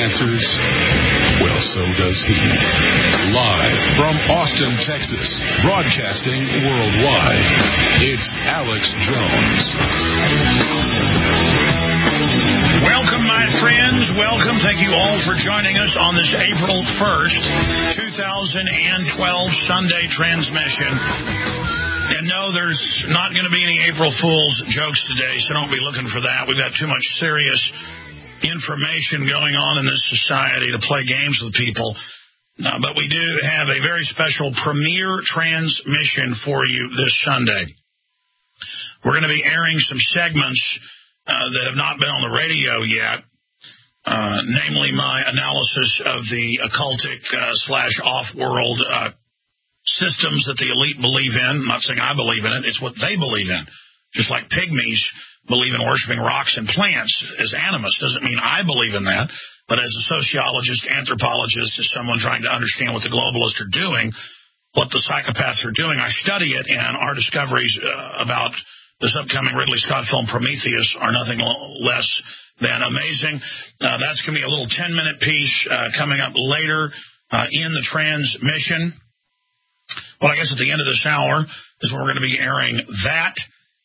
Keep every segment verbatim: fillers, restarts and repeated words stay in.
answers? Well, so does he. Live from Austin, Texas, broadcasting worldwide, it's Alex Jones. Welcome, my friends. Welcome. Thank you all for joining us on this April first, twenty twelve Sunday transmission. And no, there's not going to be any April Fool's jokes today, so don't be looking for that. We've got too much serious information going on in this society to play games with people. Uh, but we do have a very special premiere transmission for you this Sunday. We're going to be airing some segments uh, that have not been on the radio yet, uh, namely my analysis of the occultic uh, slash off-world uh, systems that the elite believe in. I'm not saying I believe in it. It's what they believe in. Just like pygmies believe in worshiping rocks and plants as animists. Doesn't mean I believe in that. But as a sociologist, anthropologist, as someone trying to understand what the globalists are doing, what the psychopaths are doing, I study it, and our discoveries uh, about this upcoming Ridley Scott film Prometheus are nothing less than amazing. Uh, that's going to be a little ten-minute piece uh, coming up later uh, in the transmission. Well, I guess at the end of this hour is when we're going to be airing that.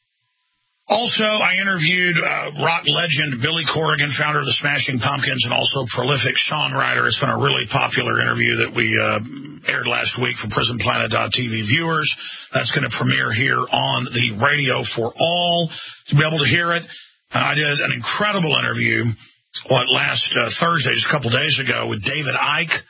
Also, I interviewed uh, rock legend Billy Corrigan, founder of the Smashing Pumpkins, and also prolific songwriter. It's been a really popular interview that we uh, aired last week for Prison Planet dot T V viewers. That's going to premiere here on the radio for all to be able to hear it. Uh, I did an incredible interview, what, last uh, Thursday, just a couple days ago, with David Icke.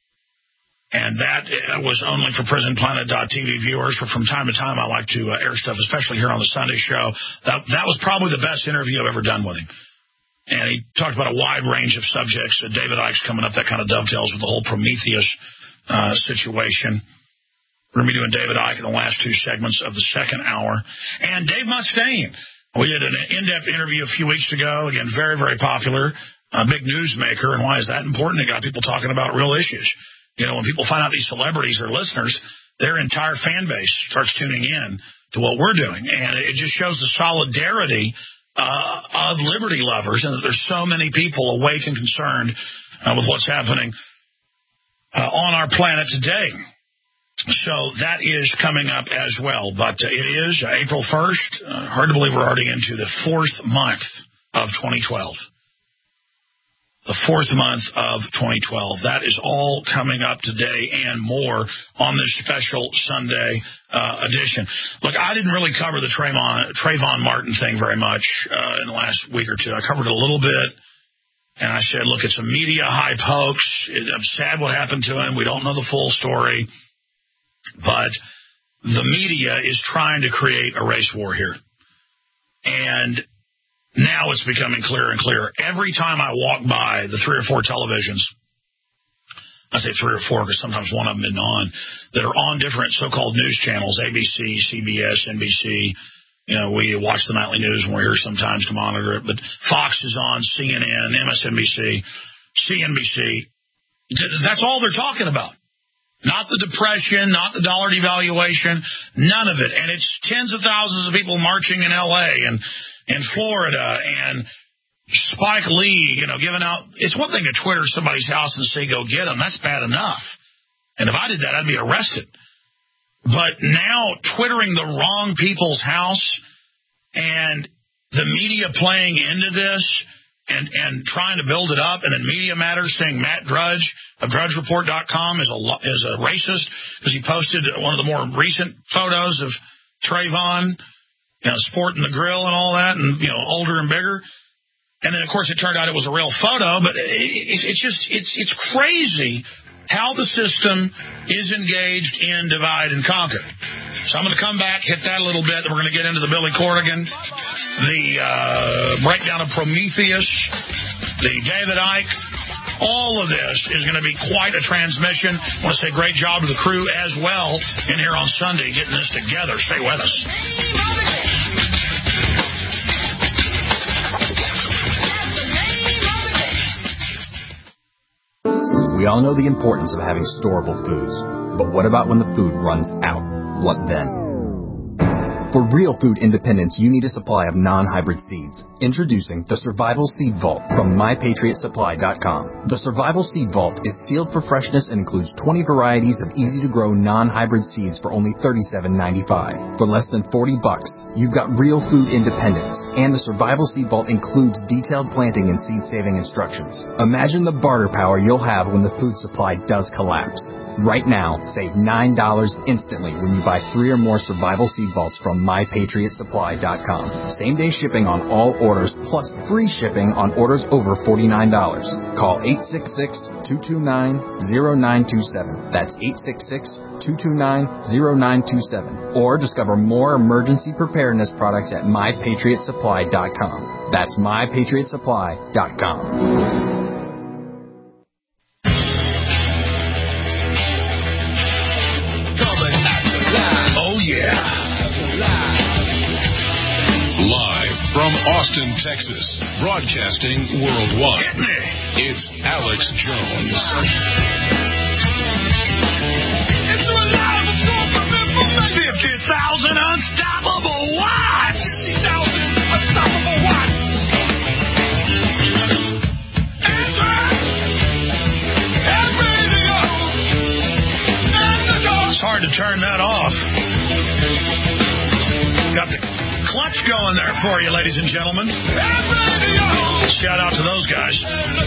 And that was only for Prison Planet dot T V viewers. For from time to time, I like to uh, air stuff, especially here on the Sunday show. That that was probably the best interview I've ever done with him. And he talked about a wide range of subjects. Uh, David Icke's coming up. That kind of dovetails with the whole Prometheus uh, situation. We're going to be doing David Icke in the last two segments of the second hour. And Dave Mustaine. We did an in-depth interview a few weeks ago. Again, very, very popular. A big newsmaker. And why is that important? It got people talking about real issues. You know, when people find out these celebrities are listeners, their entire fan base starts tuning in to what we're doing. And it just shows the solidarity uh, of liberty lovers and that there's so many people awake and concerned uh, with what's happening uh, on our planet today. So that is coming up as well. But uh, it is uh, April first. Uh, hard to believe we're already into the fourth month of twenty twelve. The fourth month of twenty twelve. That is all coming up today and more on this special Sunday uh, edition. Look, I didn't really cover the Trayvon, Trayvon Martin thing very much uh, in the last week or two. I covered it a little bit, and I said, look, it's a media hype hoax. It, I'm sad what happened to him. We don't know the full story. But the media is trying to create a race war here. And now it's becoming clearer and clearer. Every time I walk by the three or four televisions, I say three or four because sometimes one of them isn't on, that are on different so-called news channels, A B C, C B S, N B C. You know, we watch the nightly news and we're here sometimes to monitor it. But Fox is on, C N N, M S N B C, C N B C. That's all they're talking about. Not the depression, not the dollar devaluation, none of it. And it's tens of thousands of people marching in L A and in Florida, and Spike Lee, you know, giving out. It's one thing to Twitter somebody's house and say, go get them. That's bad enough. And if I did that, I'd be arrested. But now Twittering the wrong people's house and the media playing into this and, and trying to build it up, and then Media Matters saying Matt Drudge of Drudge Report dot com is a, is a racist because he posted one of the more recent photos of Trayvon, you know, sporting the grill and all that, and, you know, older and bigger. And then, of course, it turned out it was a real photo. But it's, it's just, it's it's crazy how the system is engaged in divide and conquer. So I'm going to come back, hit that a little bit, and we're going to get into the Billy Corrigan, the uh, breakdown of Prometheus, the David Icke. All of this is going to be quite a transmission. I want to say great job to the crew as well in here on Sunday getting this together. Stay with us. We all know the importance of having storable foods, but what about when the food runs out? What then? For real food independence, you need a supply of non-hybrid seeds. Introducing the Survival Seed Vault from my patriot supply dot com. The Survival Seed Vault is sealed for freshness and includes twenty varieties of easy-to-grow non-hybrid seeds for only thirty-seven ninety-five. For less than forty bucks, you've got real food independence. And the Survival Seed Vault includes detailed planting and seed-saving instructions. Imagine the barter power you'll have when the food supply does collapse. Right now, save nine dollars instantly when you buy three or more Survival Seed Vaults from my patriot supply dot com. Same-day shipping on all orders, plus free shipping on orders over forty-nine dollars. Call eight six six, two two nine, zero nine two seven. That's eight six six, two two nine, zero nine two seven. Or discover more emergency preparedness products at my patriot supply dot com. That's my patriot supply dot com. From Austin, Texas, broadcasting worldwide, it's Alex Jones. It's reliable source of information. fifty thousand unstoppable watts. fifty thousand unstoppable watts. Answer. And radio. And the dog. It's hard to turn that off. Got the clutch going there for you, ladies and gentlemen. Shout out to those guys.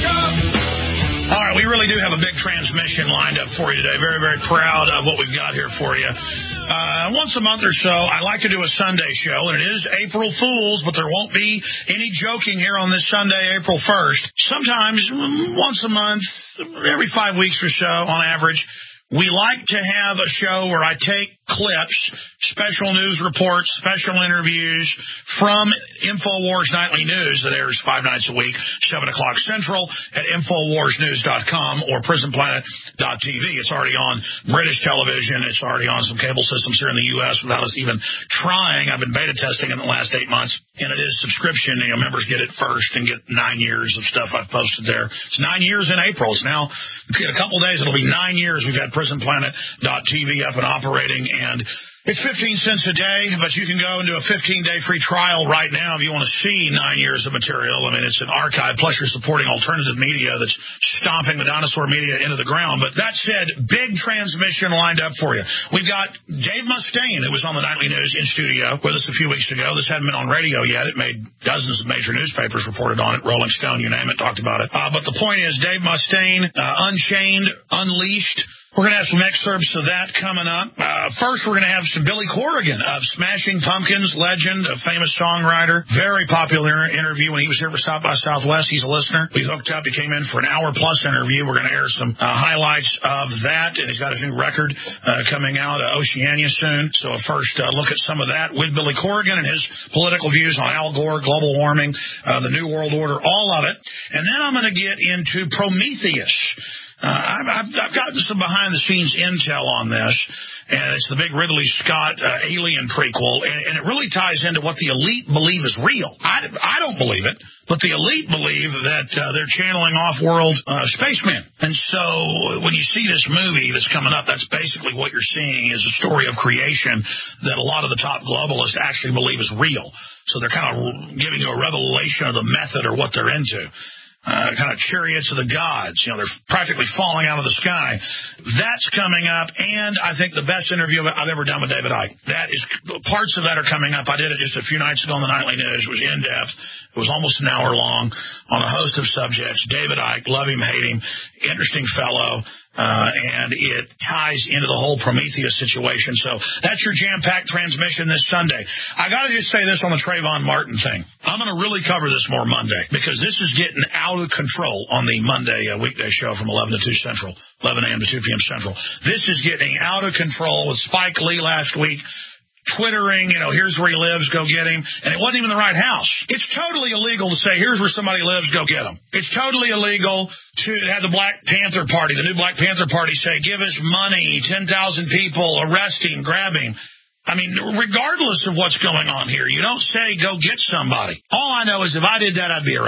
All right, we really do have a big transmission lined up for you today. Very, very proud of what we've got here for you. Uh, once a month or so, I like to do a Sunday show, and it is April Fool's, but there won't be any joking here on this Sunday, April first. Sometimes, once a month, every five weeks or so on average, we like to have a show where I take clips, special news reports, special interviews from InfoWars Nightly News that airs five nights a week, seven o'clock Central at Infowars News dot com or Prison Planet dot T V. It's already on British television. It's already on some cable systems here in the U S without us even trying. I've been beta testing in the last eight months, and it is subscription. You know, members get it first and get nine years of stuff I've posted there. It's nine years in April. It's now, in a couple days, it'll be nine years we've had Prison Planet dot T V up and operating. And it's fifteen cents a day, but you can go and do a fifteen-day free trial right now if you want to see nine years of material. I mean, it's an archive, plus you're supporting alternative media that's stomping the dinosaur media into the ground. But that said, big transmission lined up for you. We've got Dave Mustaine, who was on the Nightly News in studio with us a few weeks ago. This hadn't been on radio yet. It made dozens of major newspapers reported on it. Rolling Stone, you name it, talked about it. Uh, but the point is, Dave Mustaine, uh, Unchained, Unleashed. We're going to have some excerpts of that coming up. Uh, first, we're going to have some Billy Corrigan of Smashing Pumpkins, legend, a famous songwriter. Very popular interview when he was here for South by Southwest. He's a listener. We hooked up. He came in for an hour-plus interview. We're going to air some uh, highlights of that, and he's got his new record uh, coming out, uh, Oceania, soon. So a first uh, look at some of that with Billy Corrigan and his political views on Al Gore, global warming, uh, the New World Order, all of it. And then I'm going to get into Prometheus. Uh, I've, I've, I've gotten some behind-the-scenes intel on this, and it's the big Ridley Scott uh, Alien prequel, and, and it really ties into what the elite believe is real. I, I don't believe it, but the elite believe that uh, they're channeling off-world uh, spacemen. And so when you see this movie that's coming up, that's basically what you're seeing is a story of creation that a lot of the top globalists actually believe is real. So they're kind of giving you a revelation of the method or what they're into. Uh, kind of chariots of the gods. You know, they're practically falling out of the sky. That's coming up, and I think the best interview I've ever done with David Icke. That is, parts of that are coming up. I did it just a few nights ago on the Nightly News. It was in-depth. It was almost an hour long on a host of subjects. David Icke, love him, hate him, interesting fellow. Uh, and it ties into the whole Prometheus situation. So that's your jam-packed transmission this Sunday. I got to just say this on the Trayvon Martin thing. I'm going to really cover this more Monday because this is getting out of control on the Monday uh, weekday show from eleven to two Central, eleven a.m. to two p.m. Central. This is getting out of control with Spike Lee last week. Twittering, you know, here's where he lives, go get him. And it wasn't even the right house. It's totally illegal to say, here's where somebody lives, go get him. It's totally illegal to have the Black Panther Party, the new Black Panther Party, say, give us money, ten thousand people, arrest him, grab him. I mean, regardless of what's going on here, you don't say, go get somebody. All I know is if I did that, I'd be arrested.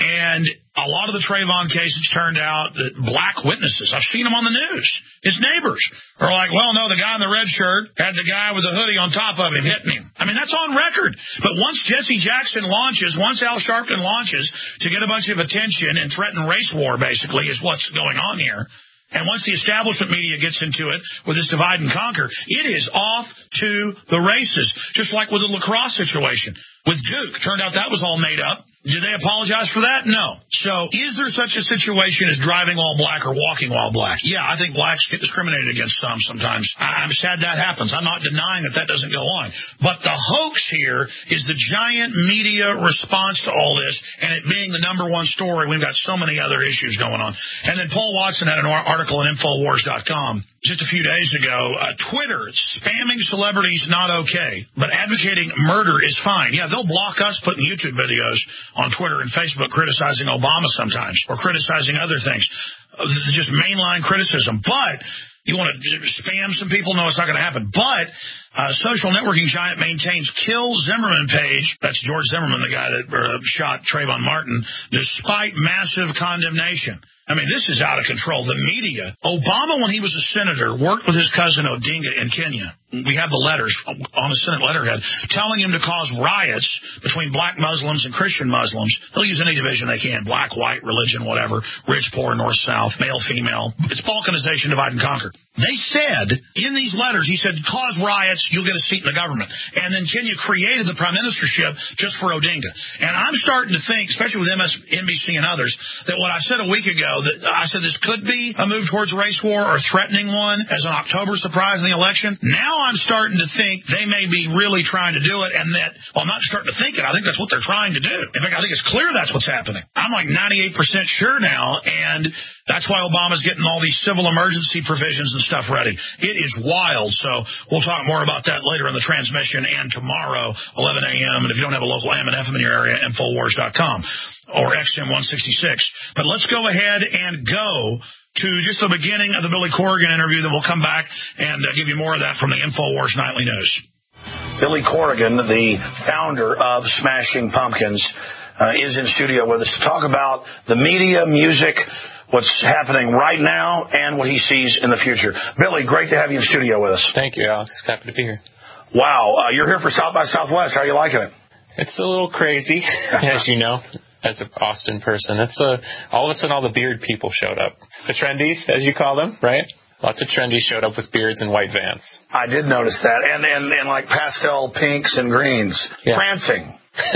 And a lot of the Trayvon cases turned out that black witnesses, I've seen them on the news, his neighbors are like, well, no, the guy in the red shirt had the guy with the hoodie on top of him hitting him. I mean, that's on record. But once Jesse Jackson launches, once Al Sharpton launches to get a bunch of attention and threaten race war, basically, is what's going on here. And once the establishment media gets into it with this divide and conquer, it is off to the races, just like with the lacrosse situation. With Duke, turned out that was all made up. Did they apologize for that? No. So is there such a situation as driving while black or walking while black? Yeah, I think blacks get discriminated against some sometimes. I'm sad that happens. I'm not denying that that doesn't go on. But the hoax here is the giant media response to all this, and it being the number one story. We've got so many other issues going on. And then Paul Watson had an article at Infowars dot com just a few days ago. Uh, Twitter, spamming celebrities not okay, but advocating murder is fine. Yeah, they'll block us putting YouTube videos on Twitter and Facebook criticizing Obama sometimes, or criticizing other things. Uh, just mainline criticism. But you want to spam some people? No, it's not going to happen. But uh, social networking giant maintains Kill Zimmerman page. That's George Zimmerman, the guy that uh, shot Trayvon Martin, despite massive condemnation. I mean, this is out of control. The media. Obama, when he was a senator, worked with his cousin Odinga in Kenya. We have the letters on a Senate letterhead telling him to cause riots between black Muslims and Christian Muslims. They'll use any division they can, black, white, religion, whatever, rich, poor, north, south, male, female. It's balkanization, divide and conquer. They said in these letters, he said, cause riots, you'll get a seat in the government. And then Kenya created the prime ministership just for Odinga. And I'm starting to think, especially with M S N B C and others, that what I said a week ago, that I said this could be a move towards a race war or threatening one as an October surprise in the election. Now I'm starting to think they may be really trying to do it, and that, well, I'm not starting to think it. I think that's what they're trying to do. In fact, I think it's clear that's what's happening. I'm like ninety-eight percent sure now, and that's why Obama's getting all these civil emergency provisions and stuff ready. It is wild, so we'll talk more about that later in the transmission and tomorrow, eleven a.m., and if you don't have a local A M and F M in your area, Infowars dot com or X M one sixty-six. But let's go ahead and go to just the beginning of the Billy Corrigan interview, then we'll come back and uh, give you more of that from the Infowars Nightly News. Billy Corrigan, the founder of Smashing Pumpkins, uh, is in studio with us to talk about the media, music, what's happening right now, and what he sees in the future. Billy, great to have you in studio with us. Thank you, Alex. Happy to be here. Wow. Uh, you're here for South by Southwest. How are you liking it? It's a little crazy, as you know. As an Austin person, it's a all of a sudden all the beard people showed up. The trendies, as you call them, right? Lots of trendies showed up with beards and white vans. I did notice that, and and, and like pastel pinks and greens, yeah. Prancing.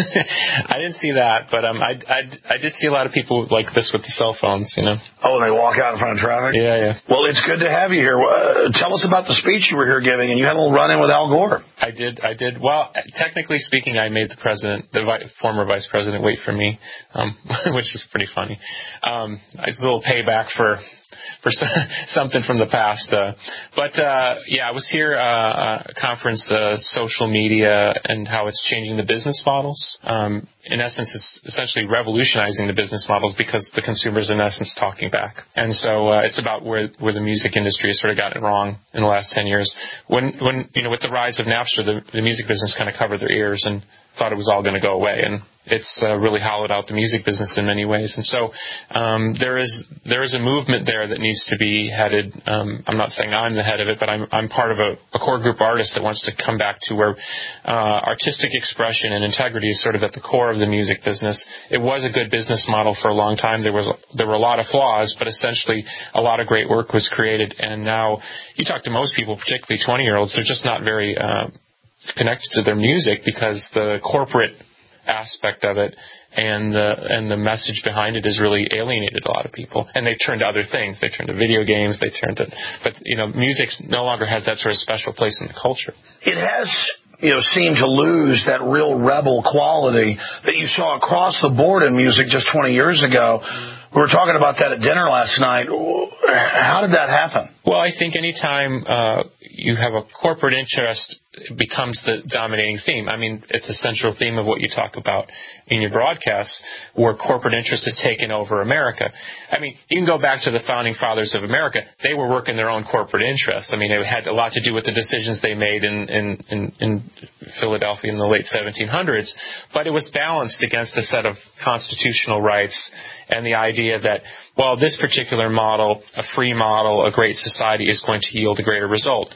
I didn't see that, but um, I, I, I did see a lot of people like this with the cell phones, you know. Oh, and they walk out in front of traffic? Yeah, yeah. Well, it's good to have you here. Uh, tell us about the speech you were here giving, and you had a little run-in with Al Gore. I did, I did. Well, technically speaking, I made the president, the vi- former vice president, wait for me, um, which is pretty funny. Um, it's a little payback for... for something from the past. Uh, but, uh, yeah, I was here, uh, a conference, uh, social media and how it's changing the business models. Um, in essence, it's essentially revolutionizing the business models because the consumer's, in essence, talking back. And so uh, it's about where where the music industry has sort of gotten it wrong in the last ten years. When, when you know, with the rise of Napster, the, the music business kind of covered their ears and thought it was all going to go away. And it's uh, really hollowed out the music business in many ways. And so um, there is there is a movement there that needs to be headed. Um, I'm not saying I'm the head of it, but I'm I'm part of a, a core group of artists that wants to come back to where uh, artistic expression and integrity is sort of at the core of the music business. It was a good business model for a long time. There was there were a lot of flaws, but essentially a lot of great work was created. And now you talk to most people, particularly twenty-year-olds, they're just not very uh, connected to their music because the corporate aspect of it and the and the message behind it has really alienated a lot of people, and they turn to other things. They turn to video games. They turn to, but you know, music no longer has that sort of special place in the culture. It has, you know, seemed to lose that real rebel quality that you saw across the board in music just twenty years ago. We were talking about that at dinner last night. How did that happen? Well, I think anytime uh, you have a corporate interest it becomes the dominating theme. I mean, it's a central theme of what you talk about in your broadcasts, where corporate interest has taken over America. I mean, you can go back to the founding fathers of America. They were working their own corporate interests. I mean, it had a lot to do with the decisions they made in, in, in, in Philadelphia in the late seventeen hundreds, but it was balanced against a set of constitutional rights and the idea that, well, this particular model, a free model, a great society, is going to yield a greater result.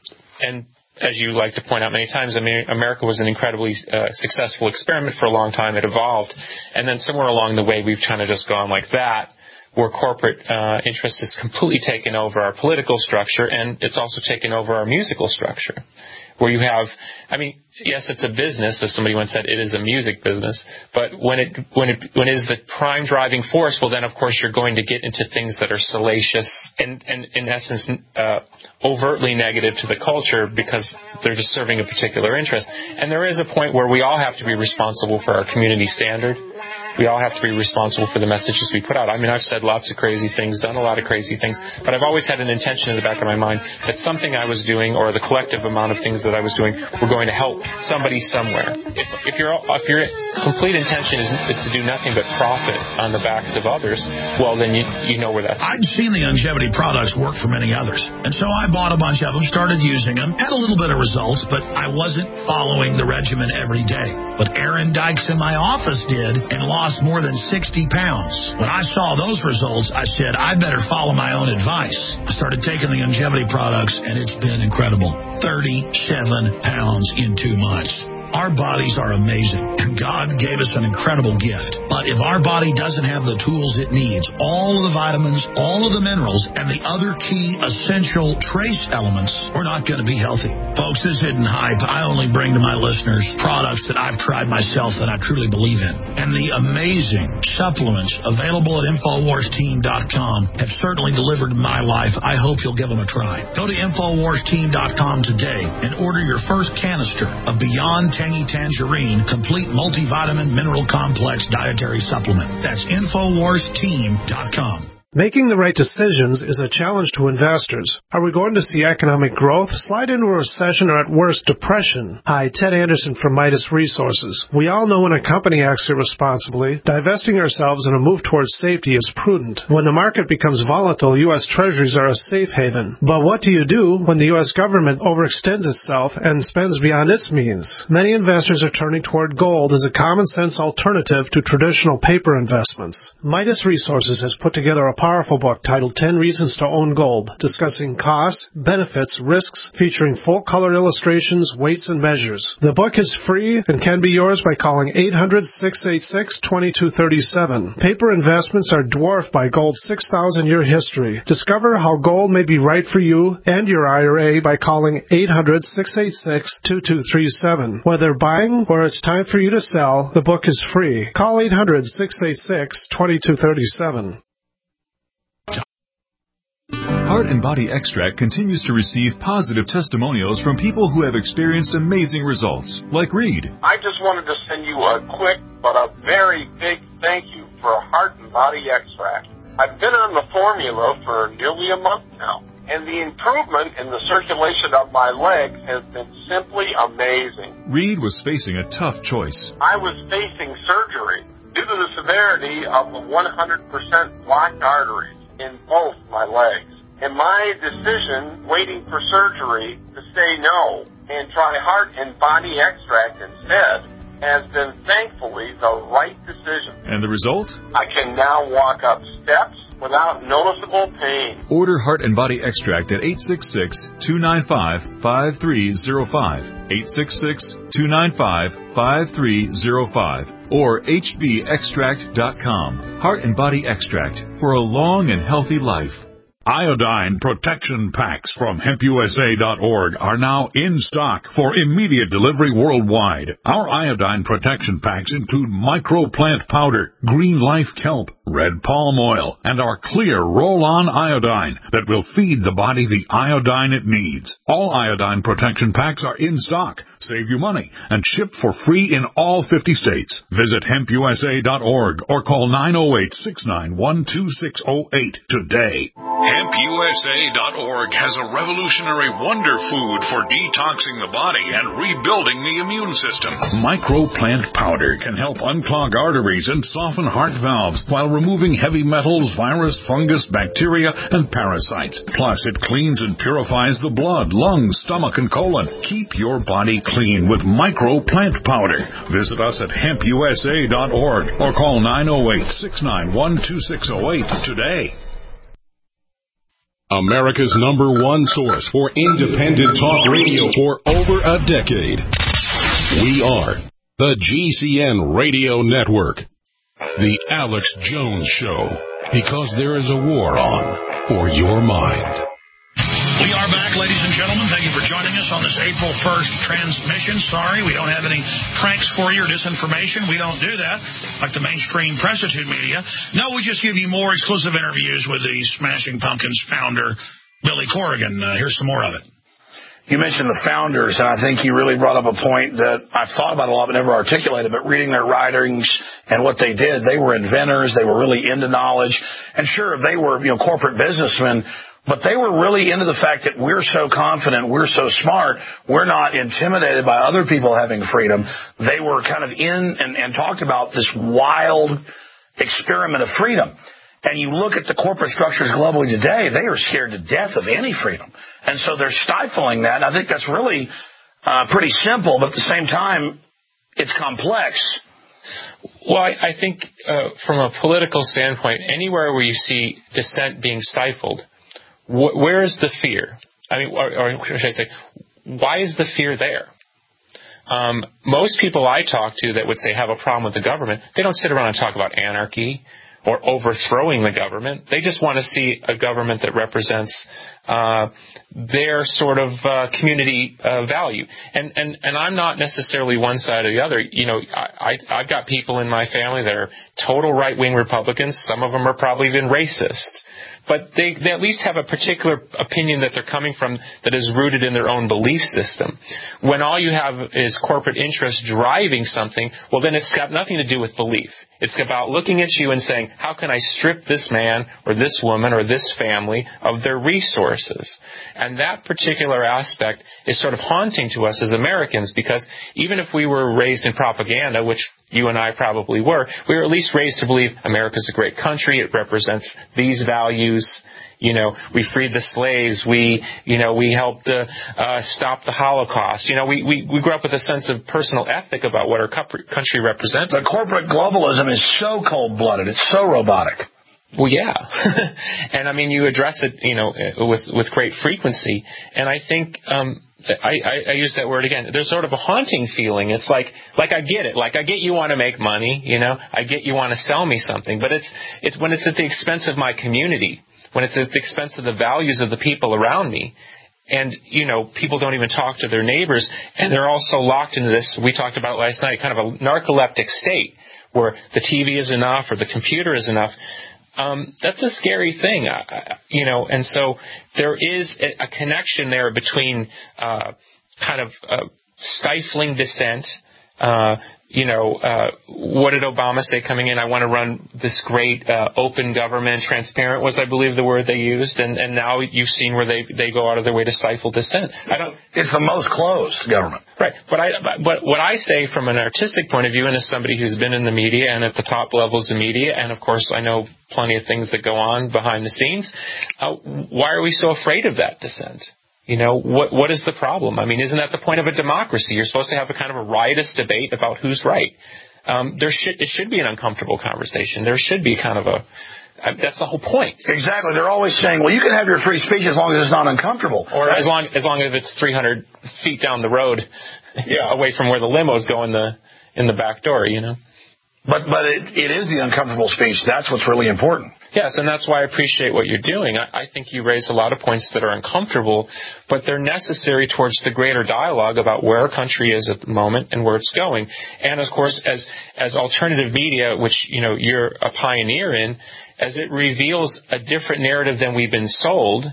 And as you like to point out many times, I mean, America was an incredibly uh, successful experiment for a long time. It evolved. And then somewhere along the way, we've kind of just gone like that, where corporate uh, interest has completely taken over our political structure, and it's also taken over our musical structure, where you have, I mean, yes, it's a business, as somebody once said, it is a music business, but when it when it when it is the prime driving force, well, then of course you're going to get into things that are salacious and, and in essence uh, overtly negative to the culture, because they're just serving a particular interest. And there is a point where we all have to be responsible for our community standard. We all have to be responsible for the messages we put out. I mean, I've said lots of crazy things, done a lot of crazy things, but I've always had an intention in the back of my mind that something I was doing, or the collective amount of things that I was doing, were going to help somebody somewhere. If, if, your, if your complete intention is, is to do nothing but profit on the backs of others, well, then you, you know where that's... I'd seen the longevity products work for many others, and so I bought a bunch of them, started using them, had a little bit of results, but I wasn't following the regimen every day. But Aaron Dykes in my office did, and lost more than sixty pounds. When I saw those results, I said, I better follow my own advice. I started taking the longevity products, and it's been incredible. thirty-seven pounds in two months. Our bodies are amazing, and God gave us an incredible gift. But if our body doesn't have the tools it needs, all of the vitamins, all of the minerals, and the other key essential trace elements, we're not going to be healthy. Folks, this isn't hype. I only bring to my listeners products that I've tried myself that I truly believe in. And the amazing supplements available at Infowars Team dot com have certainly delivered in my life. I hope you'll give them a try. Go to Infowars Team dot com today and order your first canister of Beyond Tangy Tangerine Complete Multivitamin Mineral Complex Dietary Supplement. That's Infowars Team dot com. Making the right decisions is a challenge to investors. Are we going to see economic growth, slide into a recession, or at worst, depression? Hi, Ted Anderson from Midas Resources. We all know when a company acts irresponsibly, divesting ourselves in a move towards safety is prudent. When the market becomes volatile, U S Treasuries are a safe haven. But what do you do when the U S government overextends itself and spends beyond its means? Many investors are turning toward gold as a common-sense alternative to traditional paper investments. Midas Resources has put together a powerful book titled ten Reasons to Own Gold, discussing costs, benefits, risks, featuring full-color illustrations, weights, and measures. The book is free and can be yours by calling eight hundred, six eight six, two two three seven. Paper investments are dwarfed by gold's six thousand year history. Discover how gold may be right for you and your I R A by calling eight hundred, six eight six, two two three seven. Whether buying or it's time for you to sell, the book is free. Call eight hundred, six eight six, two two three seven. Heart and Body Extract continues to receive positive testimonials from people who have experienced amazing results, like Reed. I just wanted to send you a quick but a very big thank you for Heart and Body Extract. I've been on the formula for nearly a month now, and the improvement in the circulation of my legs has been simply amazing. Reed was facing a tough choice. I was facing surgery due to the severity of the one hundred percent blocked arteries in both my legs. And my decision, waiting for surgery, to say no and try Heart and Body Extract instead, has been thankfully the right decision. And the result? I can now walk up steps without noticeable pain. Order Heart and Body Extract at eight six six, two nine five, five three zero five, eight six six, two nine five, five three zero five, or H B extract dot com. Heart and Body Extract for a long and healthy life. Iodine protection packs from hemp U S A dot org are now in stock for immediate delivery worldwide. Our iodine protection packs include microplant powder, green life kelp, red palm oil, and our clear roll-on iodine that will feed the body the iodine it needs. All iodine protection packs are in stock, save you money, and shipped for free in all fifty states. Visit hemp U S A dot org or call nine oh eight, six nine one, two six oh eight today. hemp U S A dot org has a revolutionary wonder food for detoxing the body and rebuilding the immune system. Microplant powder can help unclog arteries and soften heart valves while removing heavy metals, virus, fungus, bacteria, and parasites. Plus, it cleans and purifies the blood, lungs, stomach, and colon. Keep your body clean with Microplant powder. Visit us at hemp U S A dot org or call nine oh eight, six nine one, two six oh eight today. America's number one source for independent talk radio for over a decade. We are the G C N Radio Network. The Alex Jones Show. Because there is a war on for your mind. We are back, ladies and gentlemen. Thank you for joining us on this April first transmission. Sorry, we don't have any pranks for you or disinformation. We don't do that like the mainstream prostitute media. No, we just give you more exclusive interviews with the Smashing Pumpkins founder, Billy Corrigan. Uh, here's some more of it. You mentioned the founders, and I think you really brought up a point that I've thought about a lot but never articulated, but reading their writings and what they did, they were inventors. They were really into knowledge. And sure, they were, you know, corporate businessmen, but they were really into the fact that we're so confident, we're so smart, we're not intimidated by other people having freedom. They were kind of in and, and talked about this wild experiment of freedom. And you look at the corporate structures globally today, they are scared to death of any freedom. And so they're stifling that. And I think that's really uh, pretty simple, but at the same time, it's complex. Well, I, I think uh, from a political standpoint, anywhere where you see dissent being stifled, wh- where is the fear? I mean, or, or should I say, why is the fear there? Um, most people I talk to that would say have a problem with the government, they don't sit around and talk about anarchy or overthrowing the government. They just want to see a government that represents uh, their sort of uh, community uh, value. And, and and I'm not necessarily one side or the other. You know, I, I, I've got people in my family that are total right-wing Republicans. Some of them are probably even racist. But they, they at least have a particular opinion that they're coming from that is rooted in their own belief system. When all you have is corporate interest driving something, well, then it's got nothing to do with belief. It's about looking at you and saying, how can I strip this man or this woman or this family of their resources? And that particular aspect is sort of haunting to us as Americans, because even if we were raised in propaganda, which you and I probably were, we were at least raised to believe America's a great country, it represents these values. You know, we freed the slaves. We, you know, we helped uh, uh, stop the Holocaust. You know, we, we, we grew up with a sense of personal ethic about what our country represents. The corporate globalism is so cold-blooded. It's so robotic. Well, yeah. And, I mean, you address it, you know, with, with great frequency. And I think... Um, I, I, I use that word again. There's sort of a haunting feeling. It's like, like I get it. Like I get you want to make money, you know. I get you want to sell me something. But it's, it's when it's at the expense of my community, when it's at the expense of the values of the people around me. And, you know, people don't even talk to their neighbors, and they're all so locked into this, we talked about last night, kind of a narcoleptic state where the T V is enough or the computer is enough. Um, that's a scary thing, uh, you know, and so there is a, a connection there between uh, kind of uh, stifling dissent. Uh, you know, uh, what did Obama say coming in? I want to run this great uh, open government. Transparent was, I believe, the word they used. And, and now you've seen where they they go out of their way to stifle dissent. I don't. It's the most closed government. Right. But I but what I say from an artistic point of view, and as somebody who's been in the media and at the top levels of media, and of course I know plenty of things that go on behind the scenes, uh, why are we so afraid of that dissent? You know, what what is the problem? I mean, isn't that the point of a democracy? You're supposed to have a kind of a riotous debate about who's right. Um, there should it should be an uncomfortable conversation. There should be kind of a uh, that's the whole point. Exactly. They're always saying, well, you can have your free speech as long as it's not uncomfortable. Or as long as long as it's three hundred feet down the road, yeah, away from where the limos go in the in the back door. You know. But but it, it is the uncomfortable speech. That's what's really important. Yes, and that's why I appreciate what you're doing. I, I think you raise a lot of points that are uncomfortable, but they're necessary towards the greater dialogue about where our country is at the moment and where it's going. And, of course, as as alternative media, which, you know, you're a pioneer in, as it reveals a different narrative than we've been sold,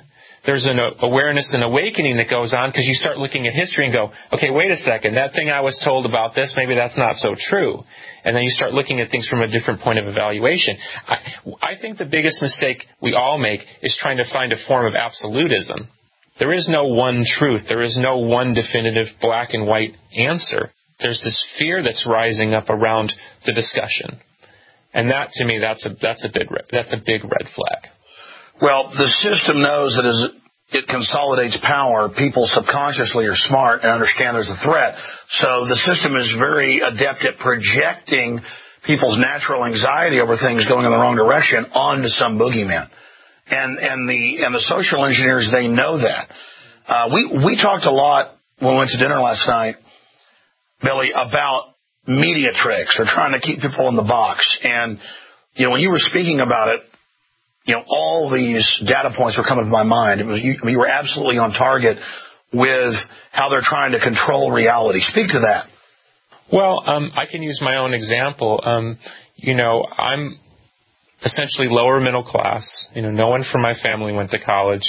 there's an awareness and awakening that goes on because you start looking at history and go, okay, wait a second, that thing I was told about this, maybe that's not so true. And then you start looking at things from a different point of evaluation. I, I think the biggest mistake we all make is trying to find a form of absolutism. There is no one truth. There is no one definitive black and white answer. There's this fear that's rising up around the discussion. And that, to me, that's a, that's a big, that's a big red flag. Well, the system knows that as it consolidates power, people subconsciously are smart and understand there's a threat. So the system is very adept at projecting people's natural anxiety over things going in the wrong direction onto some boogeyman. And and the and the social engineers, they know that. Uh, we we talked a lot when we went to dinner last night, Billy, about media tricks or trying to keep people in the box. And you know, when you were speaking about it, you know, all these data points were coming to my mind. It was you, you were absolutely on target with how they're trying to control reality. Speak to that. Well, um, I can use my own example. Um, you know, I'm essentially lower middle class. You know, no one from my family went to college.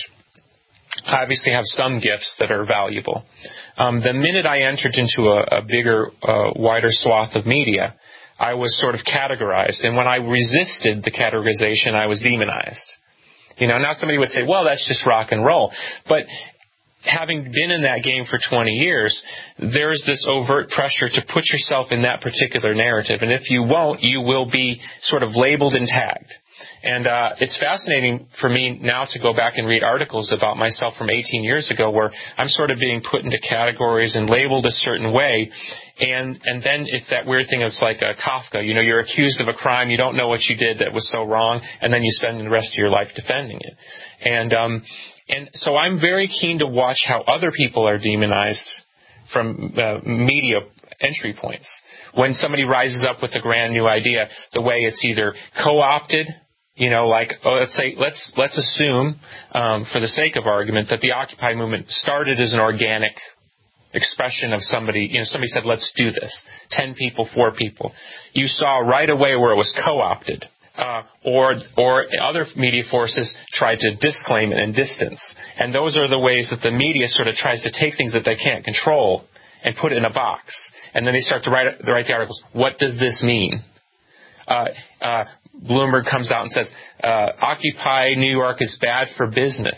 I obviously have some gifts that are valuable. Um, the minute I entered into a, a bigger, uh, wider swath of media, I was sort of categorized. And when I resisted the categorization, I was demonized. You know, now somebody would say, well, that's just rock and roll. But having been in that game for twenty years, there's this overt pressure to put yourself in that particular narrative. And if you won't, you will be sort of labeled and tagged. And uh, it's fascinating for me now to go back and read articles about myself from eighteen years ago where I'm sort of being put into categories and labeled a certain way. And and then it's that weird thing. It's like a Kafka. You know, you're accused of a crime. You don't know what you did that was so wrong. And then you spend the rest of your life defending it. And um, and so I'm very keen to watch how other people are demonized from uh, media entry points. When somebody rises up with a grand new idea, the way it's either co-opted. You know, like, oh, let's say, let's let's assume, um, for the sake of argument, that the Occupy movement started as an organic expression of somebody. You know, somebody said, let's do this. Ten people, four people. You saw right away where it was co-opted. Uh, or or other media forces tried to disclaim it and distance. And those are the ways that the media sort of tries to take things that they can't control and put it in a box. And then they start to write, write the articles. What does this mean? Uh, uh, Bloomberg comes out and says, uh, Occupy New York is bad for business.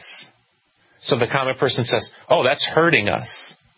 So the common person says, oh, that's hurting us.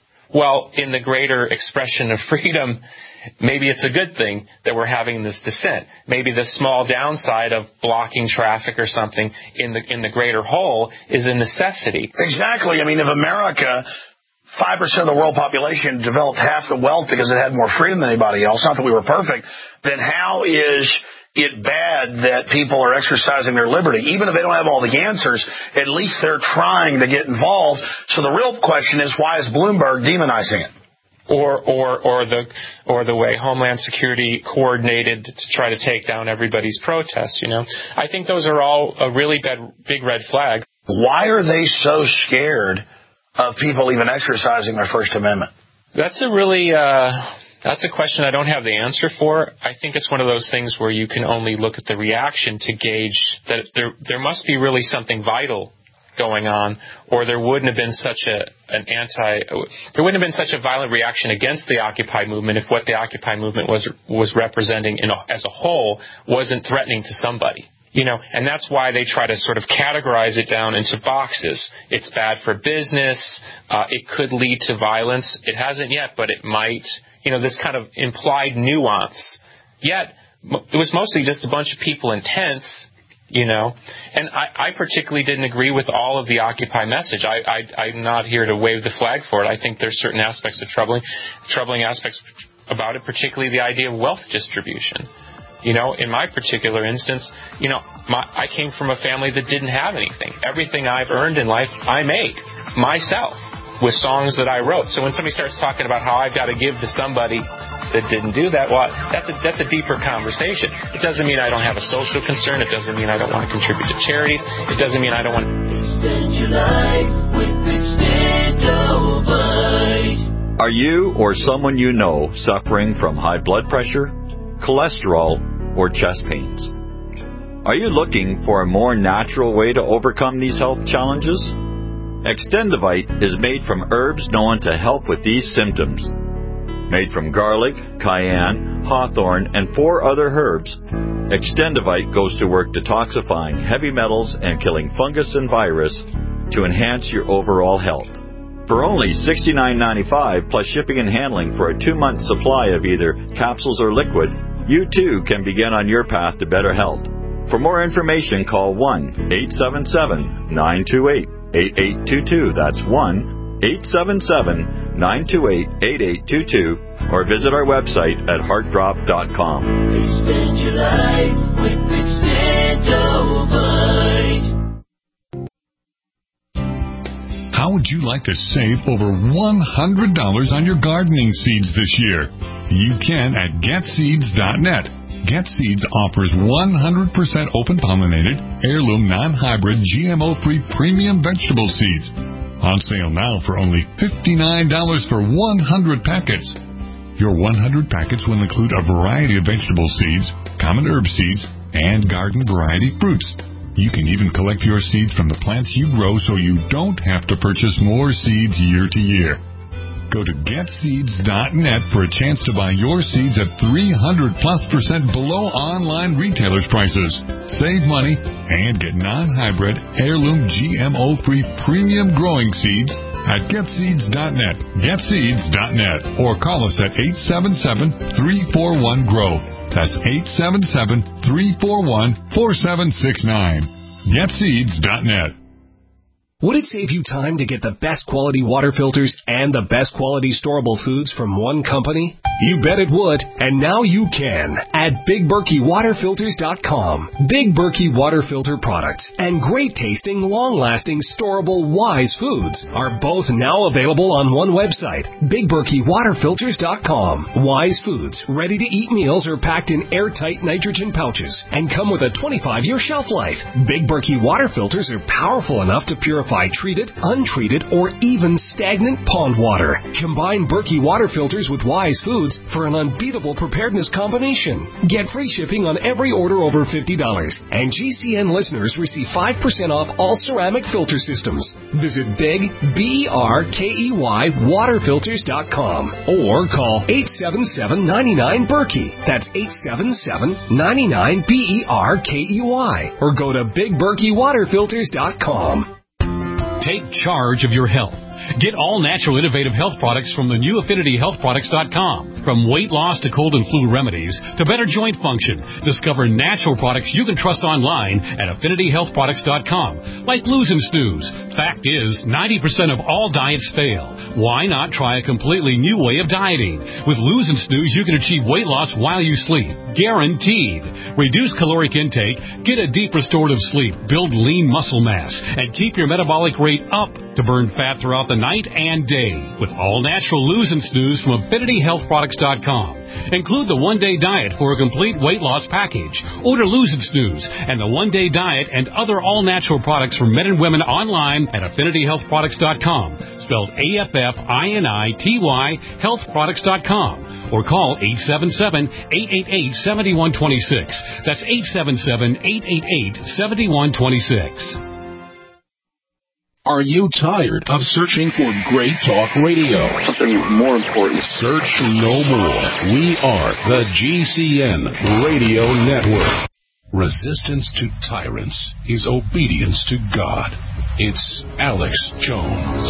Well, in the greater expression of freedom, maybe it's a good thing that we're having this dissent. Maybe the small downside of blocking traffic or something in the in the greater whole is a necessity. Exactly. I mean, if America, five percent of the world population developed half the wealth because it had more freedom than anybody else, not that we were perfect, then how is it bad that people are exercising their liberty? Even if they don't have all the answers, at least they're trying to get involved. So the real question is, why is Bloomberg demonizing it? Or, or, or the, or the way Homeland Security coordinated to try to take down everybody's protests, you know. I think those are all a really bad, big red flag. Why are they so scared of people even exercising their First Amendment? That's a really, uh, that's a question I don't have the answer for. I think it's one of those things where you can only look at the reaction to gauge that there, there must be really something vital going on, or there wouldn't have been such a an anti there wouldn't have been such a violent reaction against the Occupy movement if what the Occupy movement was was representing in a, as a whole wasn't threatening to somebody. You know, and that's why they try to sort of categorize it down into boxes. It's bad for business. Uh, it could lead to violence. It hasn't yet, but it might. You know, this kind of implied nuance. Yet, it was mostly just a bunch of people in tents. You know, and I, I particularly didn't agree with all of the Occupy message. I, I, I'm not here to wave the flag for it. I think there's certain aspects of troubling, troubling aspects about it, particularly the idea of wealth distribution. You know, in my particular instance, you know, my, I came from a family that didn't have anything. Everything I've earned in life, I made myself with songs that I wrote. So when somebody starts talking about how I've got to give to somebody that didn't do that, well, that's a, that's a deeper conversation. It doesn't mean I don't have a social concern. It doesn't mean I don't want to contribute to charities. It doesn't mean I don't want to... Extend your life with Extendovite. Are you or someone you know suffering from high blood pressure, cholesterol, or chest pains? Are you looking for a more natural way to overcome these health challenges? Extendivite is made from herbs known to help with these symptoms. Made from garlic, cayenne, hawthorn, and four other herbs, Extendivite goes to work detoxifying heavy metals and killing fungus and virus to enhance your overall health. For only sixty-nine ninety-five plus shipping and handling for a two-month supply of either capsules or liquid, you too can begin on your path to better health. For more information, call one eight seven seven, nine two eight, eight eight two two. That's one eight seven seven, nine two eight, eight eight two two, or visit our website at heart drop dot com. Extend your life with Extendivite. How would you like to save over one hundred dollars on your gardening seeds this year? You can at get seeds dot net. GetSeeds offers one hundred percent open-pollinated, heirloom, non-hybrid, G M O-free premium vegetable seeds. On sale now for only fifty-nine dollars for one hundred packets. Your one hundred packets will include a variety of vegetable seeds, common herb seeds, and garden variety fruits. You can even collect your seeds from the plants you grow so you don't have to purchase more seeds year to year. Go to get seeds dot net for a chance to buy your seeds at three hundred plus percent below online retailers' prices. Save money and get non-hybrid, heirloom, G M O-free premium growing seeds at get seeds dot net, get seeds dot net, or call us at eight seven seven, three four one, G R O W. That's eight seven seven, three four one, four seven six nine. get seeds dot net. Would it save you time to get the best quality water filters and the best quality storable foods from one company? You bet it would, and now you can at Big Berkey Water Filters dot com. Big Berkey Water Filter products and great tasting, long-lasting, storable Wise foods are both now available on one website, Big Berkey Water Filters dot com. Wise foods, ready-to-eat meals are packed in airtight nitrogen pouches and come with a twenty-five year shelf life. Big Berkey Water Filters are powerful enough to purify treated, untreated, or even stagnant pond water. Combine Berkey Water Filters with Wise foods for an unbeatable preparedness combination. Get free shipping on every order over fifty dollars, and G C N listeners receive five percent off all ceramic filter systems. Visit Big, B E R K E Y, Water Filters dot com or call eight seven seven, nine nine, Berkey. That's eight seven seven, nine nine, B E R K E Y, or go to Big Berkey Water Filters dot com. Take charge of your health. Get all natural innovative health products from the new affinity health products dot com. From weight loss to cold and flu remedies to better joint function, discover natural products you can trust online at affinity health products dot com, like Lose and Snooze. Fact is, ninety percent of all diets fail. Why not try a completely new way of dieting? With Lose and Snooze, you can achieve weight loss while you sleep. Guaranteed. Reduce caloric intake, get a deep restorative sleep, build lean muscle mass, and keep your metabolic rate up to burn fat throughout the night and day with all natural Lose and Snooze from affinity health products dot com. Include the one-day diet for a complete weight loss package. Order Lose and Snooze and the one-day diet and other all-natural products for men and women online at affinity health products dot com, spelled A F F I N I T Y, health products dot com, or call eight seven seven, eight eight eight, seven one two six. That's eight seven seven, eight eight eight, seven one two six. Are you tired of searching for great talk radio? Something more important. Search no more. We are the G C N Radio Network. Resistance to tyrants is obedience to God. It's Alex Jones.